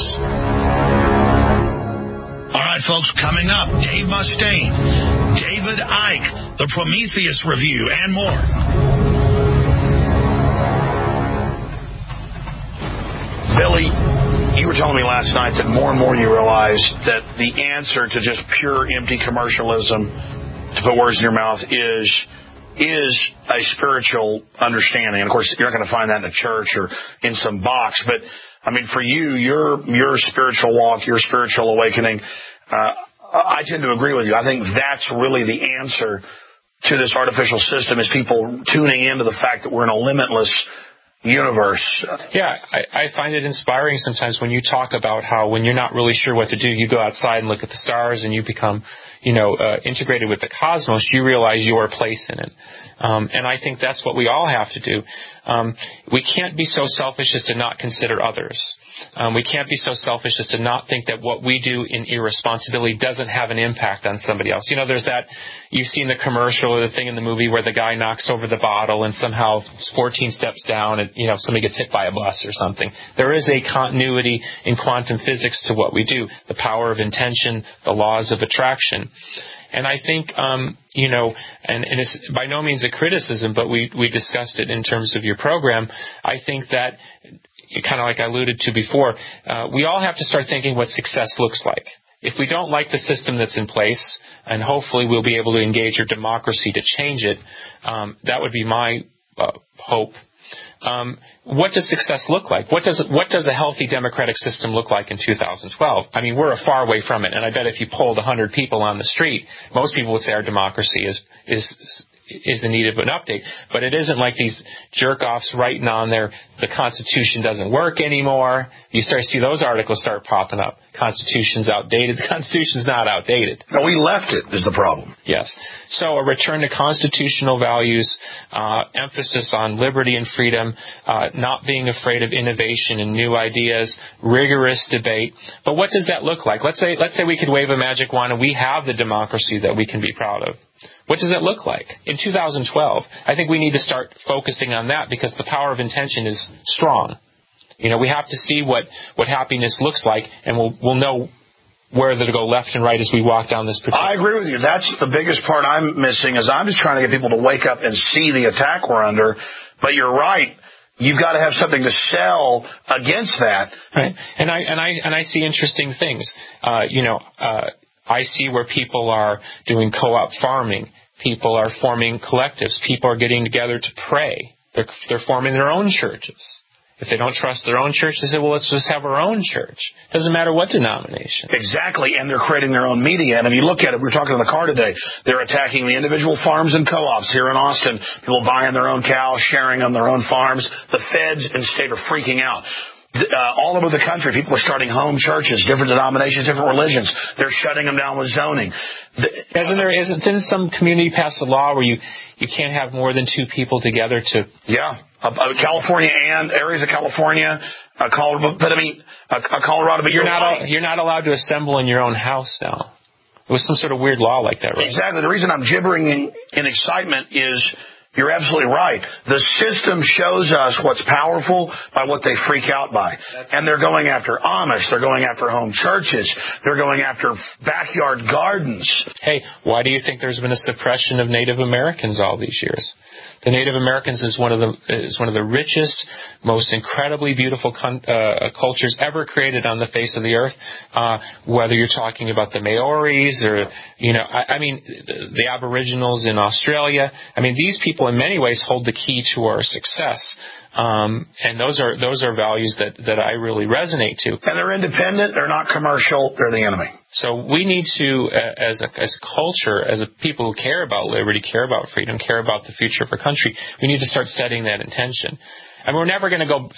All right, folks, coming up, Dave Mustaine, David Icke, the Prometheus Review, and more. Billy, you were telling me last night that more and more you realize that the answer to just pure empty commercialism, to put words in your mouth, is is a spiritual understanding. And of course, you're not going to find that in a church or in some box. But I mean, for you, your your spiritual walk, your spiritual awakening, uh, I tend to agree with you. I think that's really the answer to this artificial system, is people tuning into the fact that we're in a limitless universe. Yeah, I, I find it inspiring sometimes when you talk about how when you're not really sure what to do, you go outside and look at the stars and you become, you know, uh, integrated with the cosmos. You realize your place in it. Um, and I think that's what we all have to do. Um, we can't be so selfish as to not consider others. Um, we can't be so selfish as to not think that what we do in irresponsibility doesn't have an impact on somebody else. You know, there's that, you've seen the commercial or the thing in the movie where the guy knocks over the bottle and somehow fourteen steps down and, you know, somebody gets hit by a bus or something. There is a continuity in quantum physics to what we do. The power of intention, the laws of attraction. And I think, um, you know, and, and it's by no means a criticism, but we, we discussed it in terms of your program. I think that, kind of like I alluded to before, uh, we all have to start thinking what success looks like. If we don't like the system that's in place, and hopefully we'll be able to engage your democracy to change it, um, that would be my uh, hope. Um, what does success look like? What does what does a healthy democratic system look like in two thousand twelve? I mean, we're a far away from it, and I bet if you polled one hundred people on the street, most people would say our democracy is is is in need of an update. But it isn't like these jerk-offs writing on there, the Constitution doesn't work anymore. You start to see those articles start popping up. Constitution's outdated. The Constitution's not outdated. No, we left it is the problem. Yes. So a return to constitutional values, uh, emphasis on liberty and freedom, uh, not being afraid of innovation and new ideas, rigorous debate. But what does that look like? Let's say, let's say we could wave a magic wand and we have the democracy that we can be proud of. What does that look like? In two thousand twelve, I think we need to start focusing on that because the power of intention is strong. You know, we have to see what, what happiness looks like, and we'll, we'll know whether to go left and right as we walk down this particular... I agree with you. That's the biggest part I'm missing is I'm just trying to get people to wake up and see the attack we're under. But you're right. You've got to have something to sell against that. Right. And I, and I, and I see interesting things. Uh, you know, uh, I see where people are doing co-op farming. People are forming collectives. People are getting together to pray. They're, they're forming their own churches. If they don't trust their own church, they say, well, let's just have our own church. Doesn't matter what denomination. Exactly, and they're creating their own media. And if you look at it, we were talking in the car today, they're attacking the individual farms and co-ops here in Austin. People buying their own cows, sharing on their own farms. The feds and state are freaking out. Uh, all over the country, people are starting home churches, different denominations, different religions. They're shutting them down with zoning. The, isn't there? Isn't didn't some community pass a law where you you can't have more than two people together to? Yeah, uh, uh, California and areas of California, uh, Colorado. But I mean, uh, Colorado. But you're, you're not right. You're not allowed to assemble in your own house now. It was some sort of weird law like that, right? Exactly. The reason I'm gibbering in, in excitement is. You're absolutely right. The system shows us what's powerful by what they freak out by. And they're going after Amish. They're going after home churches. They're going after backyard gardens. Hey, why do you think there's been a suppression of Native Americans all these years? The Native Americans is one of the is one of the richest, most incredibly beautiful con- uh, cultures ever created on the face of the earth. Uh, whether you're talking about the Maoris or, you know, I, I mean, the, the Aboriginals in Australia. I mean, these people in many ways hold the key to our success. Um, and those are those are values that, that I really resonate to. And they're independent. They're not commercial. They're the enemy. So we need to, uh, as a as a culture, as a people who care about liberty, care about freedom, care about the future of our country, we need to start setting that intention. And we're never going to go,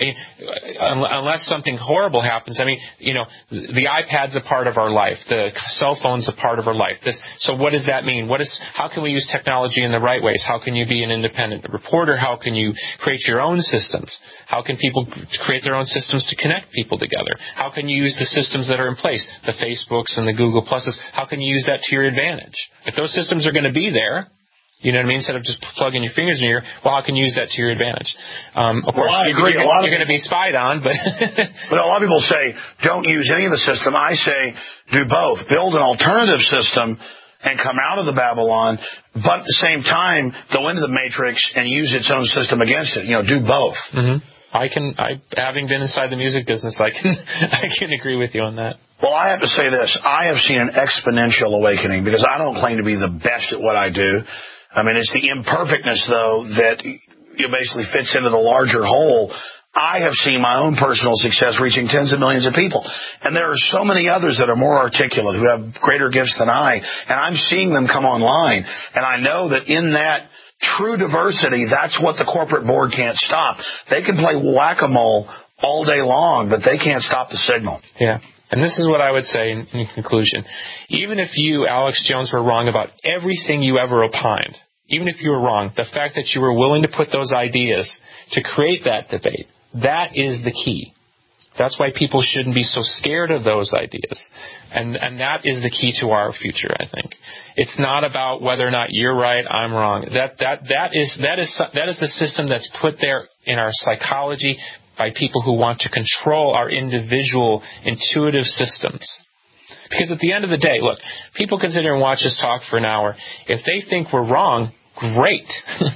unless something horrible happens. I mean, you know, the iPad's a part of our life. The cell phone's a part of our life. This, so what does that mean? What is, how can we use technology in the right ways? How can you be an independent reporter? How can you create your own systems? How can people create their own systems to connect people together? How can you use the systems that are in place? The Facebooks and the Google Pluses. How can you use that to your advantage? If those systems are going to be there, you know what I mean? Instead of just plugging your fingers in your ear, well, how can you use that to your advantage? Um, of course, well, I you're, agree. you're, you're going to be spied on, but... but a lot of people say, don't use any of the system. I say, do both. Build an alternative system and come out of the Babylon, but at the same time, go into the Matrix and use its own system against it. You know, do both. Mm-hmm. I can, I, having been inside the music business, I can, I can agree with you on that. Well, I have to say this. I have seen an exponential awakening because I don't claim to be the best at what I do. I mean, it's the imperfectness, though, that it basically fits into the larger whole. I have seen my own personal success reaching tens of millions of people. And there are so many others that are more articulate, who have greater gifts than I. And I'm seeing them come online. And I know that in that true diversity, that's what the corporate board can't stop. They can play whack-a-mole all day long, but they can't stop the signal. Yeah. And this is what I would say in, in conclusion. Even if you, Alex Jones, were wrong about everything you ever opined, even if you were wrong, the fact that you were willing to put those ideas to create that debate, that is the key. That's why people shouldn't be so scared of those ideas. And and that is the key to our future, I think. It's not about whether or not you're right, I'm wrong. That that that is that is that is the system that's put there in our psychology by people who want to control our individual intuitive systems. Because at the end of the day, look, people can sit here and watch us talk for an hour. If they think we're wrong, great.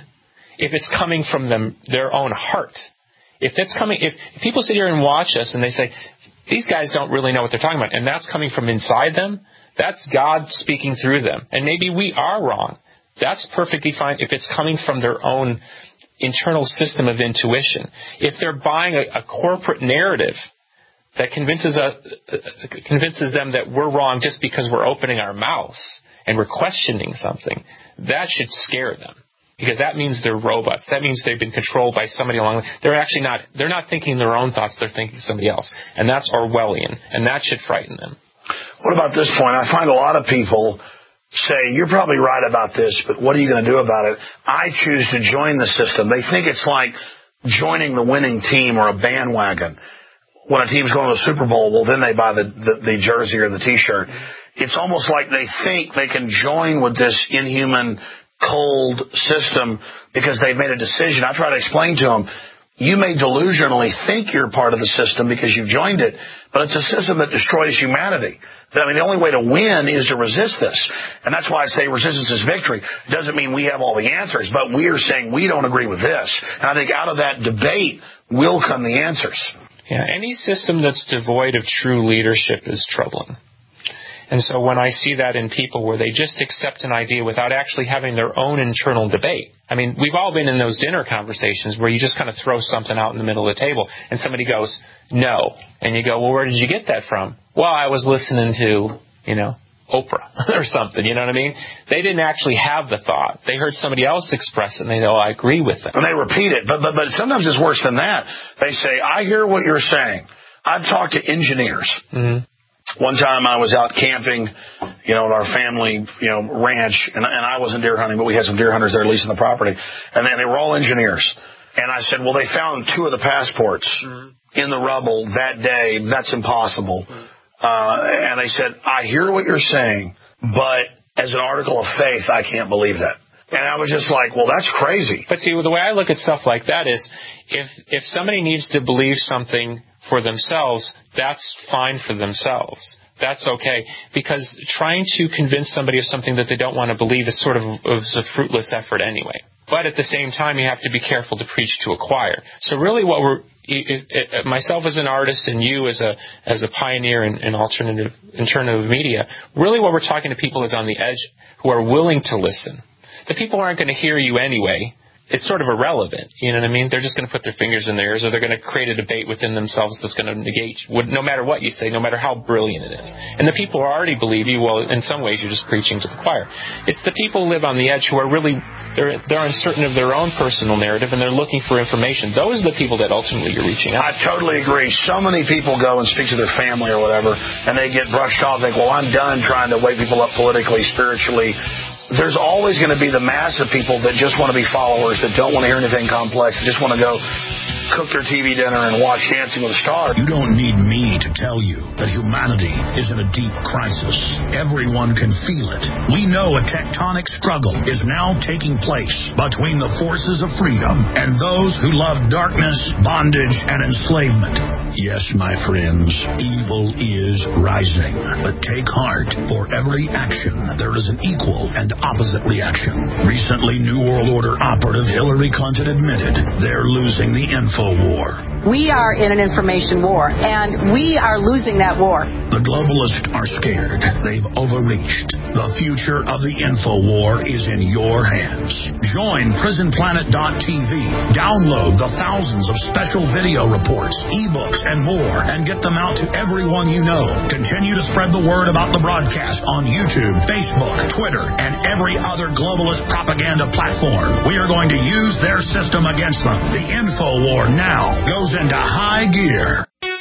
If it's coming from them, their own heart. If it's coming, if, if people sit here and watch us and they say, these guys don't really know what they're talking about, and that's coming from inside them, that's God speaking through them. And maybe we are wrong. That's perfectly fine if it's coming from their own internal system of intuition. If they're buying a, a corporate narrative that convinces uh, convinces them that we're wrong just because we're opening our mouths and we're questioning something, that should scare them. Because that means they're robots. That means they've been controlled by somebody along the way. They're actually not, they're not thinking their own thoughts, they're thinking somebody else. And that's Orwellian. And that should frighten them. What about this point? I find a lot of people say, you're probably right about this, but what are you going to do about it? I choose to join the system. They think it's like joining the winning team or a bandwagon. When a team's going to the Super Bowl, well, then they buy the, the, the jersey or the T-shirt. It's almost like they think they can join with this inhuman cold system because they've made a decision. I try to explain to them, you may delusionally think you're part of the system because you've joined it, but it's a system that destroys humanity. I mean, the only way to win is to resist this. And that's why I say resistance is victory. It doesn't mean we have all the answers, but we are saying we don't agree with this. And I think out of that debate will come the answers. Yeah, any system that's devoid of true leadership is troubling. And so when I see that in people where they just accept an idea without actually having their own internal debate. I mean, we've all been in those dinner conversations where you just kind of throw something out in the middle of the table and somebody goes, no. And you go, well, where did you get that from? Well, I was listening to, you know, Oprah or something, you know what I mean? They didn't actually have the thought. They heard somebody else express it and they go, oh, I agree with it. And they repeat it. But, but, but sometimes it's worse than that. They say, I hear what you're saying. I've talked to engineers. Mm-hmm. One time I was out camping, you know, at our family, you know, ranch, and, and I wasn't deer hunting, but we had some deer hunters there leasing the property, and then they were all engineers. And I said, well, they found two of the passports mm-hmm. in the rubble that day. That's impossible. Mm-hmm. Uh, and they said, I hear what you're saying, but as an article of faith, I can't believe that. And I was just like, well, that's crazy. But see, the way I look at stuff like that is if if somebody needs to believe something for themselves, that's fine for themselves. That's okay. Because trying to convince somebody of something that they don't want to believe is sort of is a fruitless effort anyway. But at the same time, you have to be careful to preach to a choir. So really what we're, it, it, myself as an artist and you as a as a pioneer in, in alternative, alternative media, really what we're talking to people is on the edge who are willing to listen. The people aren't going to hear you anyway. It's sort of irrelevant, you know what I mean? They're just going to put their fingers in their ears, or they're going to create a debate within themselves that's going to negate, no matter what you say, no matter how brilliant it is. And the people who already believe you, well, in some ways you're just preaching to the choir. It's the people who live on the edge who are really, they're, they're uncertain of their own personal narrative, and they're looking for information. Those are the people that ultimately you're reaching out. I totally agree. So many people go and speak to their family or whatever, and they get brushed off, think, well, I'm done trying to wake people up politically, spiritually. There's always going to be the mass of people that just want to be followers, that don't want to hear anything complex, that just want to go cook their T V dinner and watch Dancing with the Stars. You don't need me to tell you that humanity is in a deep crisis. Everyone can feel it. We know a tectonic struggle is now taking place between the forces of freedom and those who love darkness, bondage, and enslavement. Yes, my friends, evil is rising. But take heart. For every action, there is an equal and opposite reaction. Recently, New World Order operative Hillary Clinton admitted they're losing the info war. We are in an information war, and we are losing that war. The globalists are scared. They've overreached. The future of the info war is in your hands. Join prison planet dot t v. Download the thousands of special video reports, ebooks, and more, and get them out to everyone you know. Continue to spread the word about the broadcast on YouTube, Facebook, Twitter, and every other globalist propaganda platform. We are going to use their system against them. The info war now goes into high gear.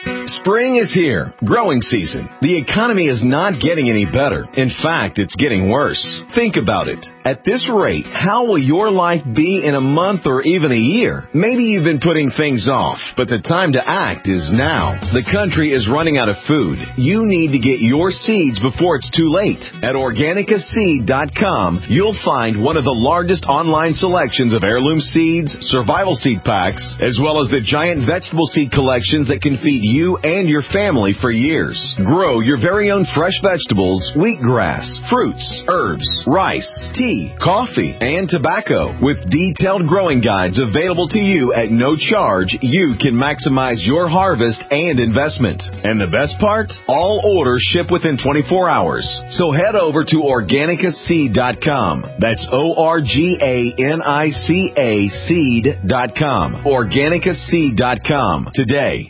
Spring is here. Growing season. The economy is not getting any better. In fact, it's getting worse. Think about it. At this rate, how will your life be in a month or even a year? Maybe you've been putting things off, but the time to act is now. The country is running out of food. You need to get your seeds before it's too late. At Organica Seed dot com, you'll find one of the largest online selections of heirloom seeds, survival seed packs, as well as the giant vegetable seed collections that can feed you and your family for years. Grow your very own fresh vegetables, wheatgrass, fruits, herbs, rice, tea, coffee, and tobacco. With detailed growing guides available to you at no charge, you can maximize your harvest and investment. And the best part? All orders ship within twenty-four hours. So head over to Organica Seed dot com. That's O R G A N I C A seed dot com. Organica Seed dot com today.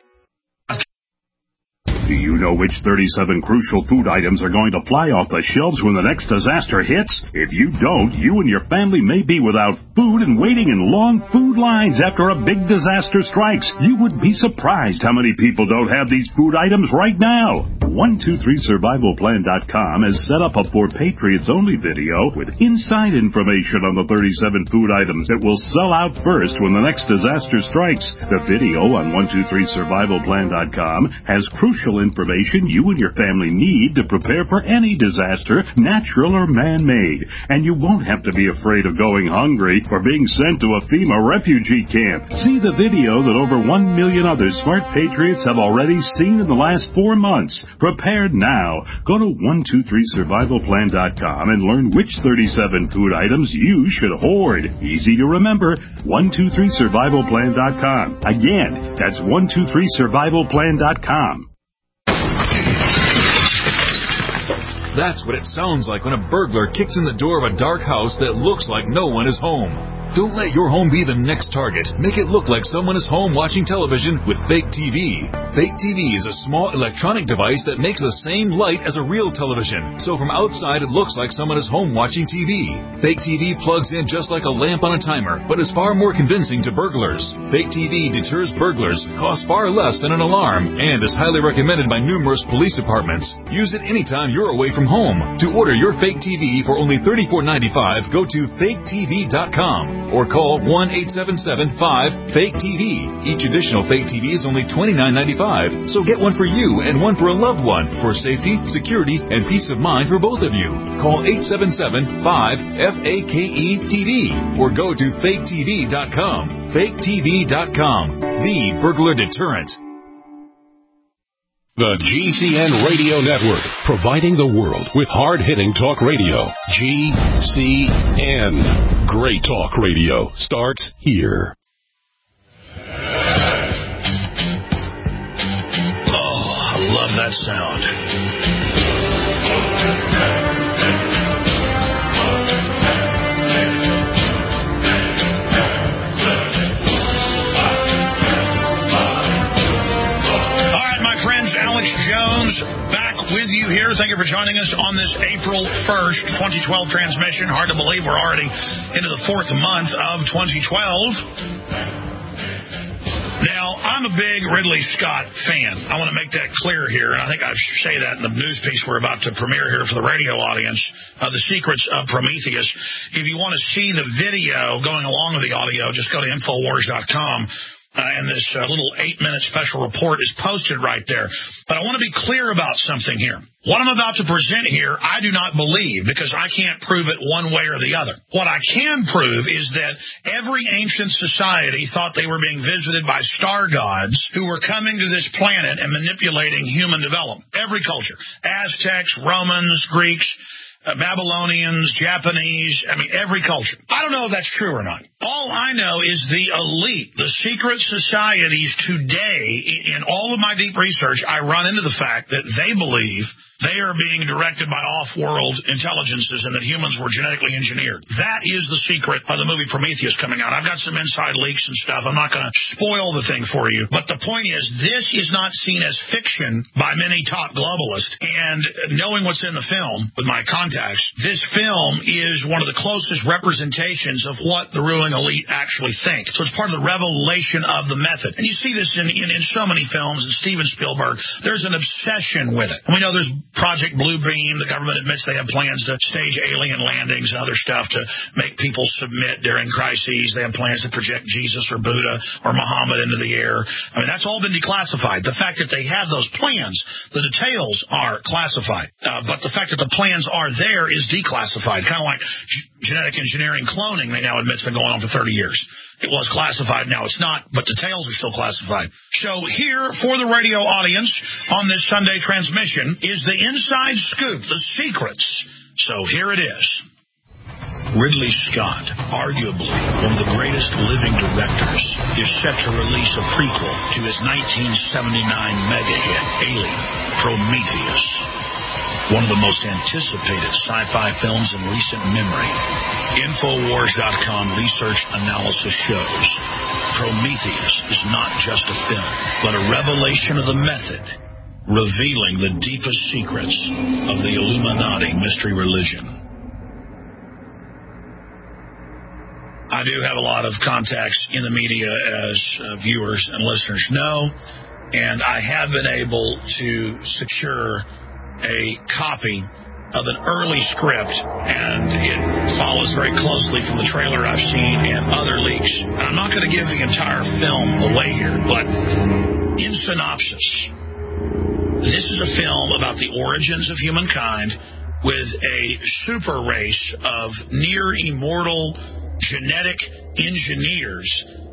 Do you know which thirty-seven crucial food items are going to fly off the shelves when the next disaster hits? If you don't, you and your family may be without food and waiting in long food lines after a big disaster strikes. You would be surprised how many people don't have these food items right now. one two three survival plan dot com has set up a For Patriots Only video with inside information on the thirty-seven food items that will sell out first when the next disaster strikes. The video on one two three survival plan dot com has crucial information you and your family need to prepare for any disaster, natural or man-made. And you won't have to be afraid of going hungry or being sent to a FEMA refugee camp. See the video that over one million other smart patriots have already seen in the last four months. Prepared now. Go to one two three survival plan dot com and learn which thirty-seven food items you should hoard. Easy to remember. one two three survival plan dot com. Again, that's one two three survival plan dot com. That's what it sounds like when a burglar kicks in the door of a dark house that looks like no one is home. Don't let your home be the next target. Make it look like someone is home watching television with Fake T V. Fake T V is a small electronic device that makes the same light as a real television. So from outside, it looks like someone is home watching T V. Fake T V plugs in just like a lamp on a timer, but is far more convincing to burglars. Fake T V deters burglars, costs far less than an alarm, and is highly recommended by numerous police departments. Use it anytime you're away from home. To order your Fake T V for only thirty-four ninety-five, go to fake T V dot com. Or call one eight seven seven five fake T V. Each additional Fake T V is only twenty-nine ninety-five. So get one for you and one for a loved one for safety, security, and peace of mind for both of you. Call eight seven seven five F A K E T V or go to fake T V dot com. fake T V dot com, the burglar deterrent. The G C N Radio Network, providing the world with hard-hitting talk radio. G C N. Great talk radio starts here. Oh, I love that sound. Jones back with you here. Thank you for joining us on this April first, twenty twelve transmission. Hard to believe we're already into the fourth month of twenty twelve. Now, I'm a big Ridley Scott fan. I want to make that clear here, and I think I say that in the news piece we're about to premiere here for the radio audience, uh, The Secrets of Prometheus. If you want to see the video going along with the audio, just go to infowars dot com. Uh, and this uh, little eight-minute special report is posted right there. But I want to be clear about something here. What I'm about to present here, I do not believe, because I can't prove it one way or the other. What I can prove is that every ancient society thought they were being visited by star gods who were coming to this planet and manipulating human development. Every culture. Aztecs, Romans, Greeks, Uh, Babylonians, Japanese, I mean, every culture. I don't know if that's true or not. All I know is the elite, the secret societies today, in all of my deep research, I run into the fact that they believe they are being directed by off-world intelligences and that humans were genetically engineered. That is the secret of the movie Prometheus coming out. I've got some inside leaks and stuff. I'm not going to spoil the thing for you. But the point is, this is not seen as fiction by many top globalists. And knowing what's in the film with my contacts, this film is one of the closest representations of what the ruling elite actually think. So it's part of the revelation of the method. And you see this in, in, in so many films. And Steven Spielberg, there's an obsession with it. And we know there's Project Bluebeam. The government admits they have plans to stage alien landings and other stuff to make people submit during crises. They have plans to project Jesus or Buddha or Muhammad into the air. I mean, that's all been declassified. The fact that they have those plans, the details are classified. Uh, but the fact that the plans are there is declassified. Kind of like g- genetic engineering cloning, they now admit it's been going on for thirty years. It was classified, now it's not, but details are still classified. So here, for the radio audience, on this Sunday transmission, is the inside scoop, the secrets. So here it is. Ridley Scott, arguably one of the greatest living directors, is set to release a prequel to his nineteen seventy-nine mega hit, Alien, Prometheus. One of the most anticipated sci-fi films in recent memory. Infowars dot com research analysis shows Prometheus is not just a film, but a revelation of the method, revealing the deepest secrets of the Illuminati mystery religion. I do have a lot of contacts in the media, as uh, viewers and listeners know, and I have been able to secure a copy of an early script, and it follows very closely from the trailer I've seen and other leaks. And I'm not going to give the entire film away here, but in synopsis, this is a film about the origins of humankind with a super race of near immortal genetic engineers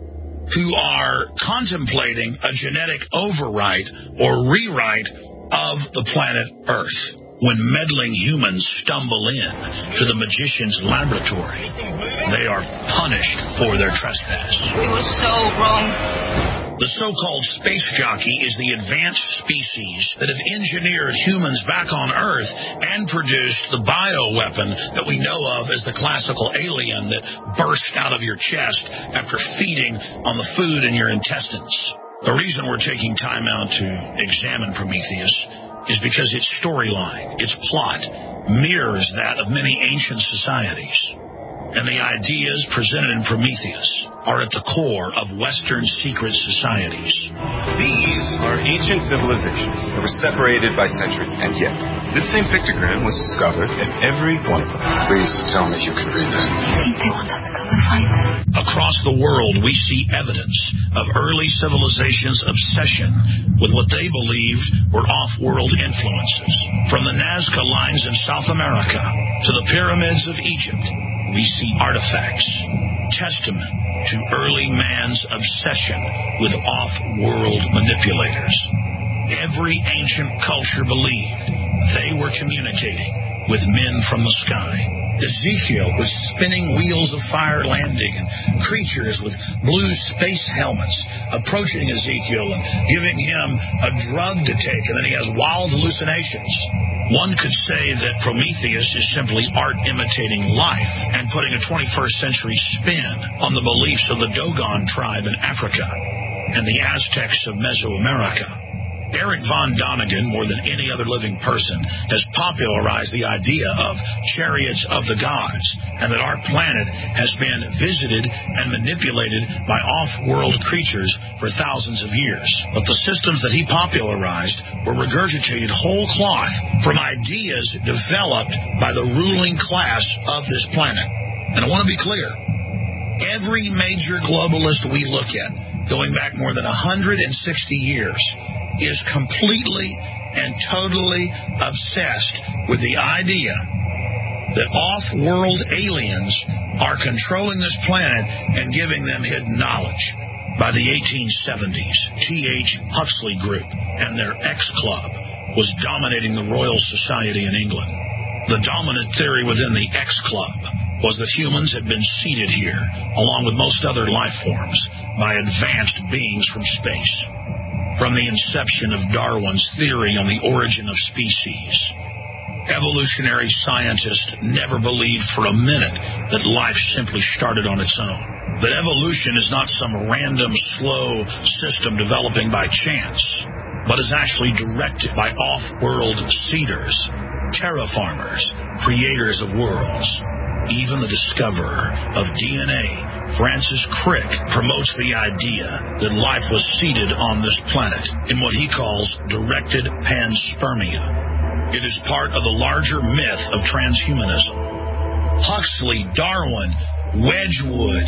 who are contemplating a genetic overwrite or rewrite of the planet Earth when meddling humans stumble in to the magician's laboratory. They are punished for their trespass. It was so wrong. The so-called space jockey is the advanced species that have engineered humans back on Earth and produced the bioweapon that we know of as the classical alien that bursts out of your chest after feeding on the food in your intestines. The reason we're taking time out to examine Prometheus is because its storyline, its plot, mirrors that of many ancient societies. And the ideas presented in Prometheus are at the core of Western secret societies. These are ancient civilizations that were separated by centuries, and yet this same pictogram was discovered in every one of them. Please tell me you can read that. I think they want us to come and find them. Across the world, we see evidence of early civilizations' obsession with what they believed were off-world influences. From the Nazca lines in South America to the pyramids of Egypt, we see artifacts, testament to early man's obsession with off-world manipulators. Every ancient culture believed they were communicating with men from the sky. Ezekiel was spinning wheels of fire landing and creatures with blue space helmets approaching Ezekiel and giving him a drug to take, and then he has wild hallucinations. One could say that Prometheus is simply art imitating life and putting a twenty-first century spin on the beliefs of the Dogon tribe in Africa and the Aztecs of Mesoamerica. Eric von Däniken, more than any other living person, has popularized the idea of chariots of the gods, and that our planet has been visited and manipulated by off-world creatures for thousands of years. But the systems that he popularized were regurgitated whole cloth from ideas developed by the ruling class of this planet. And I want to be clear, every major globalist we look at, going back more than one hundred sixty years, is completely and totally obsessed with the idea that off-world aliens are controlling this planet and giving them hidden knowledge. By the eighteen seventies, T H Huxley Group and their X Club was dominating the Royal Society in England. The dominant theory within the X Club was that humans had been seeded here, along with most other life forms, by advanced beings from space. from the inception of Darwin's theory on the origin of species. Evolutionary scientists never believed for a minute that life simply started on its own. That evolution is not some random, slow system developing by chance, but is actually directed by off-world seeders, terraformers, creators of worlds. Even the discoverer of D N A, Francis Crick, promotes the idea that life was seeded on this planet in what he calls directed panspermia. It is part of the larger myth of transhumanism. Huxley, Darwin, Wedgwood,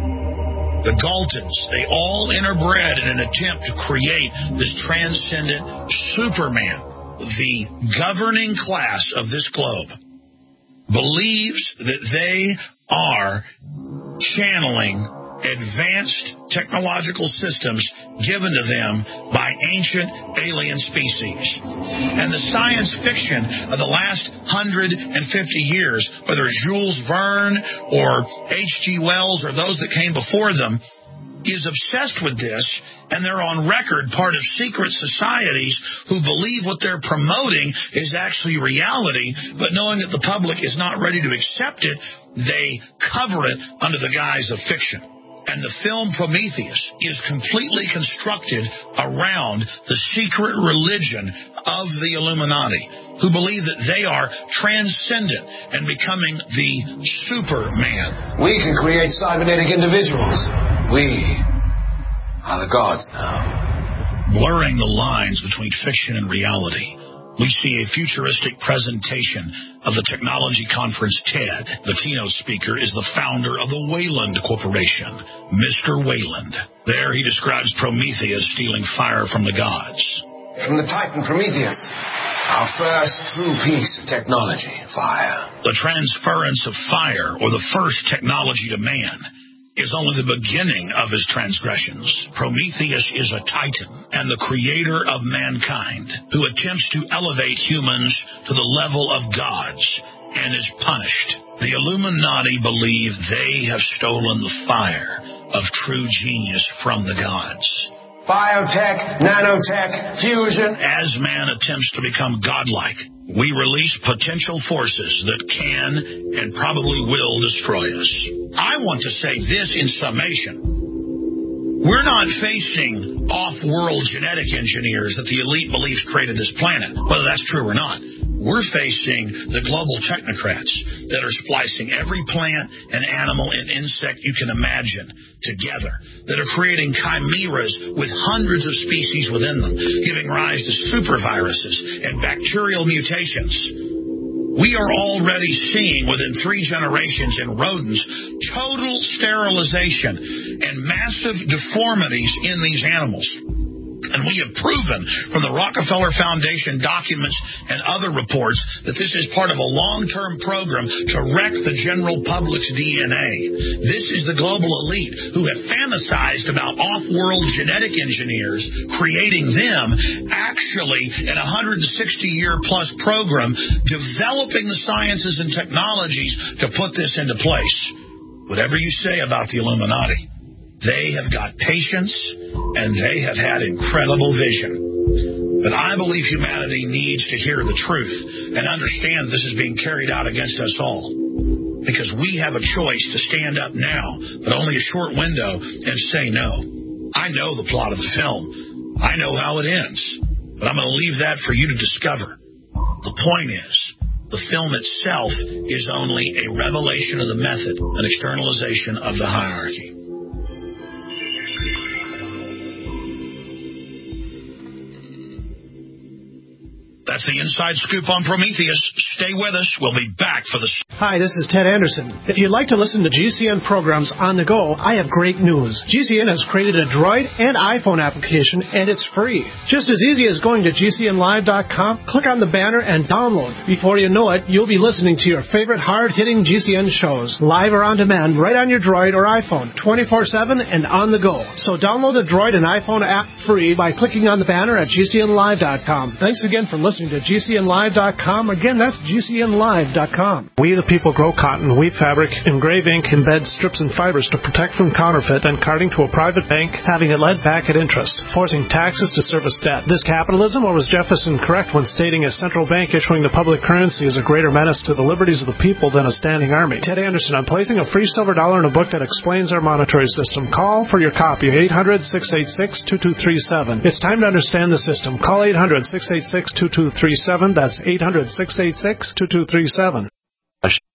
the Galtons, they all interbred in an attempt to create this transcendent Superman. The governing class of this globe believes that they are channeling advanced technological systems given to them by ancient alien species. And the science fiction of the last one hundred fifty years, whether it's Jules Verne or H G Wells or those that came before them, is obsessed with this, and they're on record part of secret societies who believe what they're promoting is actually reality, but knowing that the public is not ready to accept it, they cover it under the guise of fiction. And the film Prometheus is completely constructed around the secret religion of the Illuminati, who believe that they are transcendent and becoming the Superman. We can create cybernetic individuals. We are the gods now. Blurring the lines between fiction and reality, we see a futuristic presentation of the technology conference TED. The keynote speaker is the founder of the Wayland Corporation, Mister Wayland. There he describes Prometheus stealing fire from the gods. From the Titan Prometheus, our first true piece of technology, fire. The transference of fire, or the first technology to man, is only the beginning of his transgressions. Prometheus is a titan and the creator of mankind who attempts to elevate humans to the level of gods and is punished. The Illuminati believe they have stolen the fire of true genius from the gods. Biotech, nanotech, fusion. As man attempts to become godlike, we release potential forces that can and probably will destroy us. I want to say this in summation. We're not facing off-world genetic engineers that the elite believes created this planet, whether that's true or not. We're facing the global technocrats that are splicing every plant and animal and insect you can imagine together, that are creating chimeras with hundreds of species within them, giving rise to superviruses and bacterial mutations. We are already seeing within three generations in rodents total sterilization and massive deformities in these animals. And we have proven from the Rockefeller Foundation documents and other reports that this is part of a long-term program to wreck the general public's D N A. This is the global elite who have fantasized about off-world genetic engineers, creating them actually in a one hundred sixty year plus program, developing the sciences and technologies to put this into place. Whatever you say about the Illuminati, they have got patience, and they have had incredible vision. But I believe humanity needs to hear the truth and understand this is being carried out against us all. Because we have a choice to stand up now, but only a short window, and say no. I know the plot of the film. I know how it ends. But I'm going to leave that for you to discover. The point is, the film itself is only a revelation of the method, an externalization of the hierarchy. That's the inside scoop on Prometheus. Stay with us. We'll be back for the... Hi, this is Ted Anderson. If you'd like to listen to G C N programs on the go, I have great news. G C N has created a Droid and iPhone application, and it's free. Just as easy as going to G C N live dot com, click on the banner, and download. Before you know it, you'll be listening to your favorite hard-hitting G C N shows, live or on demand, right on your Droid or iPhone, twenty-four seven and on the go. So download the Droid and iPhone app free by clicking on the banner at G C N live dot com. Thanks again for listening to G C N live dot com. Again, that's G C N live dot com. We, the people grow cotton, weave fabric, engrave ink, embed strips and fibers to protect from counterfeit, then carting to a private bank, having it led back at interest, forcing taxes to service debt. This capitalism, or was Jefferson correct when stating a central bank issuing the public currency is a greater menace to the liberties of the people than a standing army? Ted Anderson, I'm placing a free silver dollar in a book that explains our monetary system. Call for your copy, eight hundred, six eight six, two two three seven. It's time to understand the system. Call eight hundred, six eight six, two two three seven. That's eight hundred, six eight six, two two three seven.